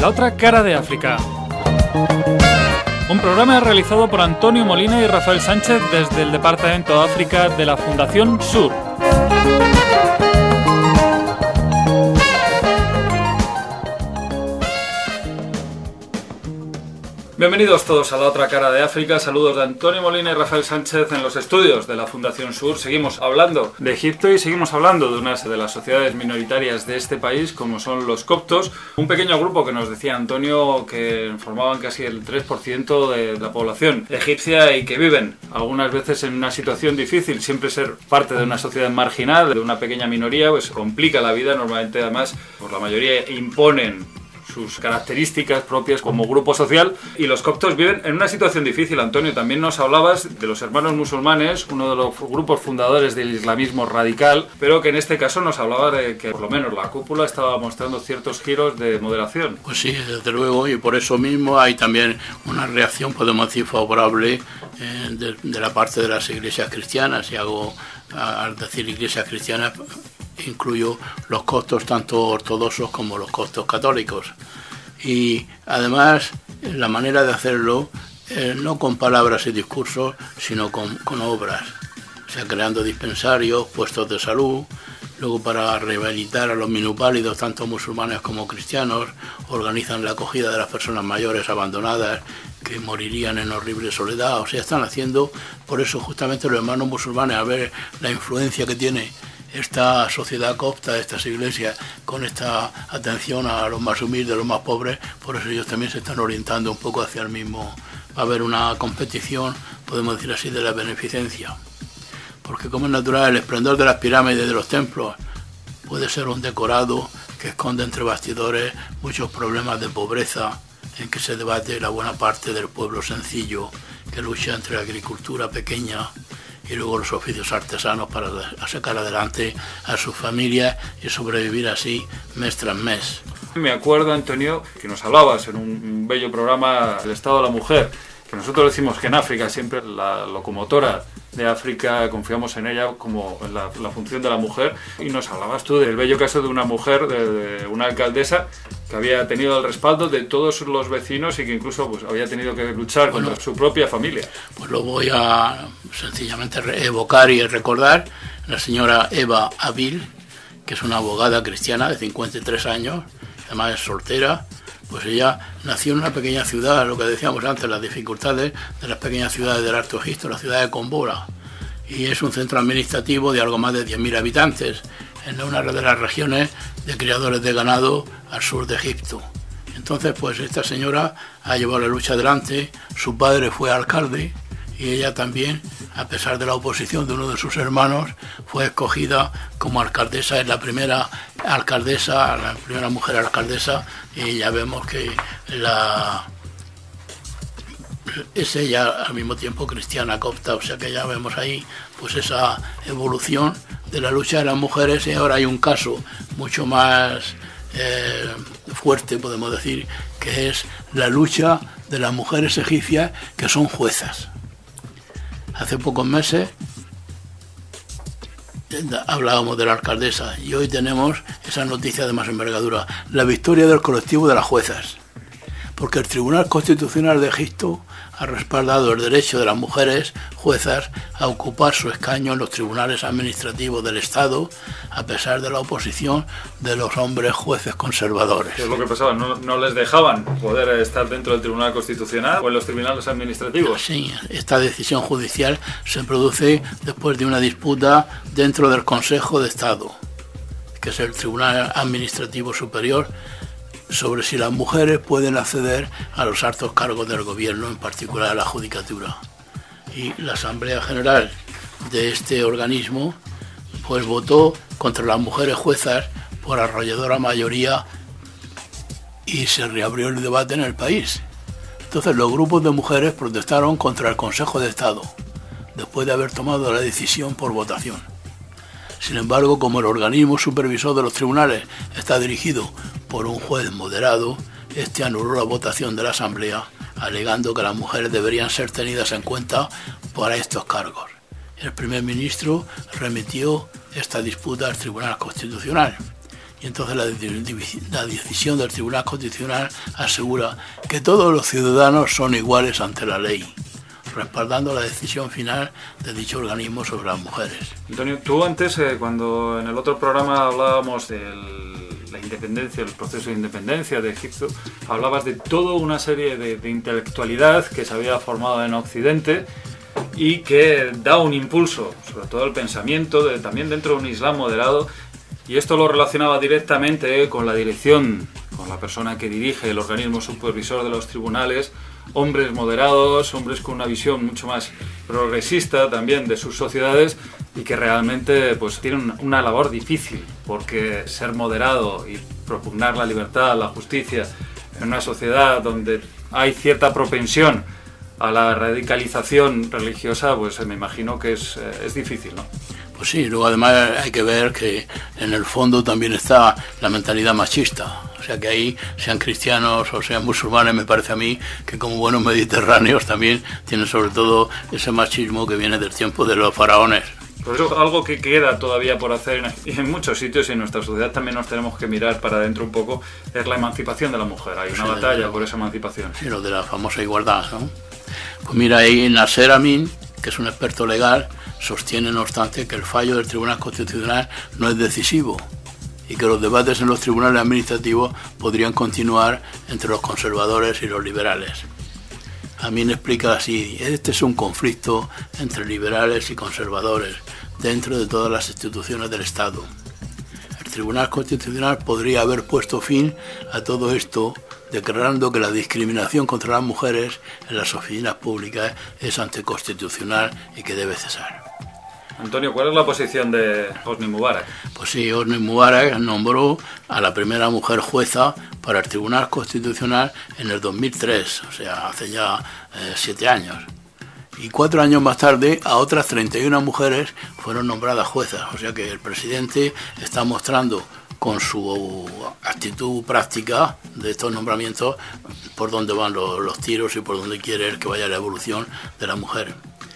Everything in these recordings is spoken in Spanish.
La otra cara de África. Un programa realizado por Antonio Molina y Rafael Sánchez desde el Departamento de África de la Fundación Sur. Bienvenidos todos a La Otra Cara de África. Saludos de Antonio Molina y Rafael Sánchez en los estudios de la Fundación Sur. Seguimos hablando de Egipto y seguimos hablando de una de las sociedades minoritarias de este país, como son los coptos. Un pequeño grupo que nos decía Antonio que formaban casi el 3% de la población egipcia y que viven algunas veces en una situación difícil. Siempre ser parte de una sociedad marginal, de una pequeña minoría, pues complica la vida. Normalmente, además, por la mayoría imponen sus características propias como grupo social, y los coptos viven en una situación difícil. Antonio, también nos hablabas de los hermanos musulmanes, uno de los grupos fundadores del islamismo radical, pero que en este caso nos hablaba de que por lo menos la cúpula estaba mostrando ciertos giros de moderación. Pues sí, desde luego, y por eso mismo hay también una reacción, podemos decir, favorable de la parte de las iglesias cristianas. Y al decir iglesias cristianas, incluyo los coptos tanto ortodoxos como los coptos católicos. Y además la manera de hacerlo no con palabras y discursos, sino con obras, o sea, creando dispensarios, puestos de salud. Luego, para rehabilitar a los minusválidos, tanto musulmanes como cristianos, organizan la acogida de las personas mayores abandonadas que morirían en horrible soledad. O sea, están haciendo, por eso justamente los hermanos musulmanes, al ver la influencia que tiene esta sociedad copta, estas iglesias, con esta atención a los más humildes, los más pobres, por eso ellos también se están orientando un poco hacia el mismo. Va a haber una competición, podemos decir así, de la beneficencia. Porque, como es natural, el esplendor de las pirámides, de los templos, puede ser un decorado que esconde entre bastidores muchos problemas de pobreza, en que se debate la buena parte del pueblo sencillo que lucha entre la agricultura pequeña y luego los oficios artesanos para sacar adelante a sus familias y sobrevivir así mes tras mes. Me acuerdo, Antonio, que nos hablabas en un bello programa del Estado de la Mujer, que nosotros decimos que en África siempre la locomotora de África, confiamos en ella como en la función de la mujer, y nos hablabas tú del bello caso de una mujer, de una alcaldesa que había tenido el respaldo de todos los vecinos y que incluso pues había tenido que luchar contra su propia familia. Pues lo voy a sencillamente evocar y recordar. La señora Eva Abil, que es una abogada cristiana de 53 años, además es soltera. Pues ella nació en una pequeña ciudad, lo que decíamos antes, las dificultades de las pequeñas ciudades del Alto Egipto, la ciudad de Kombora, y es un centro administrativo de algo más de 10.000 habitantes, en una de las regiones de criadores de ganado al sur de Egipto. Entonces, pues esta señora ha llevado la lucha adelante. Su padre fue alcalde y ella también, a pesar de la oposición de uno de sus hermanos, fue escogida como alcaldesa. Es la primera alcaldesa, la primera mujer alcaldesa, y ya vemos que es ella al mismo tiempo cristiana copta, o sea que ya vemos ahí pues esa evolución de la lucha de las mujeres. Y ahora hay un caso mucho más fuerte, podemos decir, que es la lucha de las mujeres egipcias que son juezas. Hace pocos meses hablábamos de la alcaldesa y hoy tenemos esa noticia de más envergadura, la victoria del colectivo de las juezas, porque el Tribunal Constitucional de Egipto ha respaldado el derecho de las mujeres juezas a ocupar su escaño en los tribunales administrativos del Estado, a pesar de la oposición de los hombres jueces conservadores. ¿Qué es lo que pasaba? ¿No les dejaban poder estar dentro del Tribunal Constitucional o en los tribunales administrativos? Sí, esta decisión judicial se produce después de una disputa dentro del Consejo de Estado, que es el Tribunal Administrativo Superior, sobre si las mujeres pueden acceder a los altos cargos del gobierno, en particular a la judicatura. Y la Asamblea General de este organismo pues votó contra las mujeres juezas por arrolladora mayoría y se reabrió el debate en el país. Entonces los grupos de mujeres protestaron contra el Consejo de Estado, después de haber tomado la decisión por votación. Sin embargo, como el organismo supervisor de los tribunales está dirigido por un juez moderado, este anuló la votación de la Asamblea, alegando que las mujeres deberían ser tenidas en cuenta para estos cargos. El primer ministro remitió esta disputa al Tribunal Constitucional Y entonces la decisión del Tribunal Constitucional asegura que todos los ciudadanos son iguales ante la ley, respaldando la decisión final de dicho organismo sobre las mujeres. Antonio, tú antes, cuando en el otro programa hablábamos de la independencia, el proceso de independencia de Egipto, hablabas de toda una serie de intelectualidad que se había formado en Occidente y que da un impulso, sobre todo al pensamiento, también dentro de un Islam moderado, y esto lo relacionaba directamente con la dirección, con la persona que dirige el organismo supervisor de los tribunales, hombres moderados, hombres con una visión mucho más progresista también de sus sociedades y que realmente pues tienen una labor difícil, porque ser moderado y propugnar la libertad, la justicia en una sociedad donde hay cierta propensión a la radicalización religiosa, pues me imagino que es difícil, ¿no? Pues sí, luego además hay que ver que en el fondo también está la mentalidad machista. O sea que ahí, sean cristianos o sean musulmanes, me parece a mí que como buenos mediterráneos también tienen sobre todo ese machismo que viene del tiempo de los faraones. Por eso algo que queda todavía por hacer en muchos sitios y en nuestra sociedad también nos tenemos que mirar para adentro un poco, es la emancipación de la mujer. Hay una batalla por esa emancipación. Sí, lo de la famosa igualdad, ¿no? Pues mira, ahí Nasser Amin, que es un experto legal, sostiene no obstante que el fallo del Tribunal Constitucional no es decisivo y que los debates en los tribunales administrativos podrían continuar entre los conservadores y los liberales. Amin explica así: este es un conflicto entre liberales y conservadores dentro de todas las instituciones del Estado. El Tribunal Constitucional podría haber puesto fin a todo esto declarando que la discriminación contra las mujeres en las oficinas públicas es anticonstitucional y que debe cesar. Antonio, ¿cuál es la posición de Hosni Mubarak? Pues sí, Hosni Mubarak nombró a la primera mujer jueza para el Tribunal Constitucional en el 2003, o sea, hace ya 7 años. Y 4 años más tarde, a otras 31 mujeres fueron nombradas juezas. O sea que el presidente está mostrando con su actitud práctica de estos nombramientos por dónde van los tiros y por dónde quiere él que vaya la evolución de la mujer.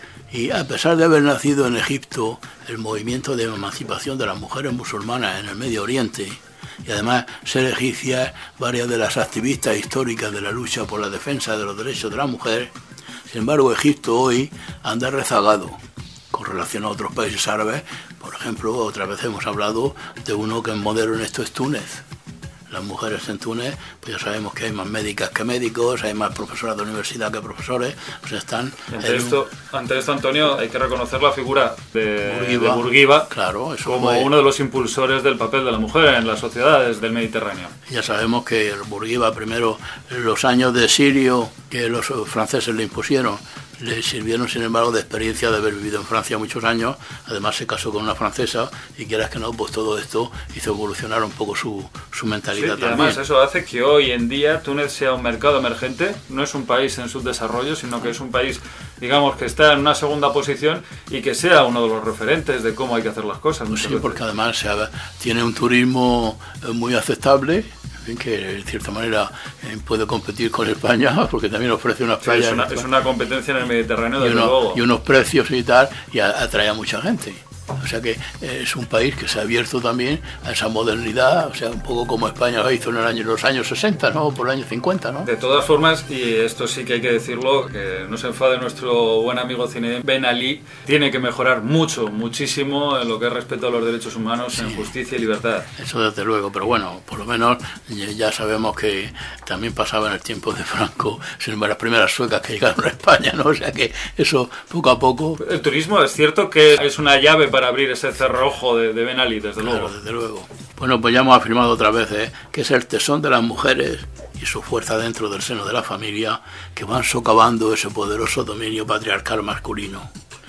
Y a pesar de haber nacido en Egipto el movimiento de emancipación de las mujeres musulmanas en el Medio Oriente, y además ser egipcias varias de las activistas históricas de la lucha por la defensa de los derechos de la mujer, sin embargo Egipto hoy anda rezagado con relación a otros países árabes. Por ejemplo, otra vez hemos hablado de uno que es modelo en esto, es Túnez. Las mujeres en Túnez, pues ya sabemos que hay más médicas que médicos, hay más profesoras de universidad que profesores, pues están... Ante esto, Antonio, hay que reconocer la figura de Bourguiba, claro, eso como uno de los impulsores del papel de la mujer en las sociedades del Mediterráneo. Ya sabemos que Bourguiba, primero, los años de exilio que los franceses le impusieron, le sirvieron, sin embargo, de experiencia de haber vivido en Francia muchos años. Además se casó con una francesa y quieras que no, pues todo esto hizo evolucionar un poco su mentalidad, sí, y también. Además eso hace que hoy en día Túnez sea un mercado emergente, no es un país en subdesarrollo, sino que es un país, digamos, que está en una segunda posición y que sea uno de los referentes de cómo hay que hacer las cosas. Sí, veces. Porque además tiene un turismo muy aceptable, que de cierta manera puede competir con España, porque también ofrece unas playas. Sí, es una competencia en el Mediterráneo, desde luego. Y unos precios y tal, y atrae a mucha gente. O sea que es un país que se ha abierto también a esa modernidad, o sea, un poco como España lo hizo en los años 60, ¿no? O por el año 50, ¿no? De todas formas, y esto sí que hay que decirlo, que no se enfade nuestro buen amigo Zinedine Ben Ali, tiene que mejorar muchísimo en lo que es respeto a los derechos humanos, sí, en justicia y libertad. Eso desde luego, pero bueno, por lo menos ya sabemos que también pasaba en el tiempo de Franco, sin las primeras suecas que llegaron a España, ¿no? O sea que eso poco a poco... El turismo es cierto que es una llave para abrir ese cerrojo de Ben Ali, desde luego. Claro, desde luego. Bueno, pues ya hemos afirmado otra vez que es el tesón de las mujeres y su fuerza dentro del seno de la familia que van socavando ese poderoso dominio patriarcal masculino.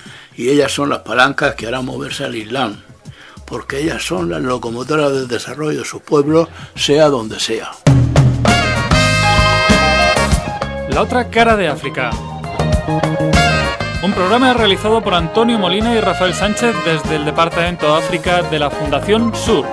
Y ellas son las palancas que harán moverse al Islam, porque ellas son las locomotoras del desarrollo de sus pueblos, sea donde sea. La otra cara de África. Un programa realizado por Antonio Molina y Rafael Sánchez desde el Departamento África de la Fundación Sur.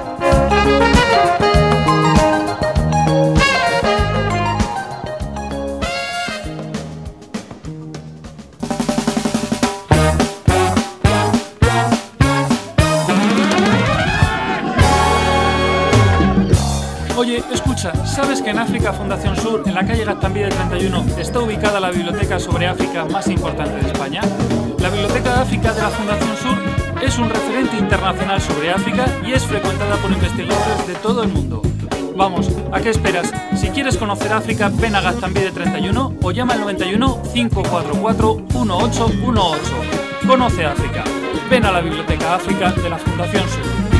Oye, escucha, ¿sabes que en África Fundación Sur, en la calle Gaztambide 31, está ubicada la biblioteca sobre África más importante de España? La Biblioteca de África de la Fundación Sur es un referente internacional sobre África y es frecuentada por investigadores de todo el mundo. Vamos, ¿a qué esperas? Si quieres conocer África, ven a Gaztambide 31 o llama al 91 544 1818. Conoce África. Ven a la Biblioteca África de la Fundación Sur.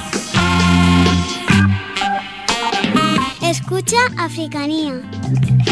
Escucha Africanía.